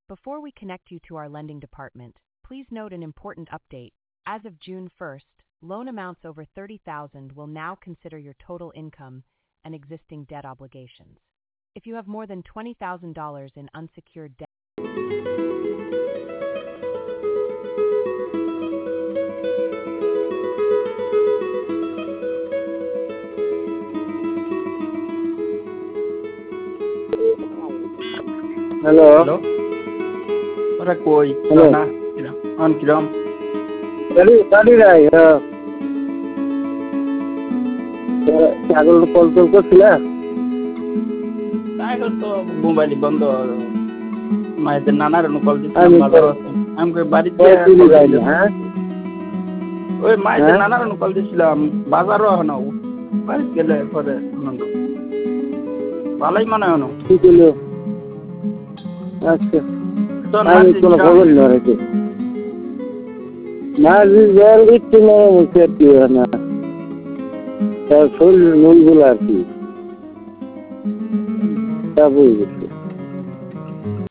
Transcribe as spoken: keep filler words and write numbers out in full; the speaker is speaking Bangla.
Before we connect you to our lending department, please note an important update. As of June first, loan amounts over thirty thousand dollars will now consider your total income and existing debt obligations. If you have more than twenty thousand dollars in unsecured debt, hello hello ওরা কই হ্যালো না কিরম অন কিরম গাড়ি গাড়ি নাই ছাগল কল টল করছিল এখন তো মোবাইল বন্ধ মায়েদের নানার কল দিচ্ছিলাম আমি বাজার আছে আমি কই বাড়িতে চুরি যাইনি হ্যাঁ ওই মায়েদের হ্যাঁ নানার কল দিচ্ছিলাম বাজারও এখন বাড়িতে গেলে পরে ভালোই মনে হয় কি করলো আচ্ছা তো আমি কোনো খবর না রেখে মাছ জল দিচ্ছি না মুখে আর কি হয় না তার শরীর নুনগুলো আর কি তা বুঝে গেছে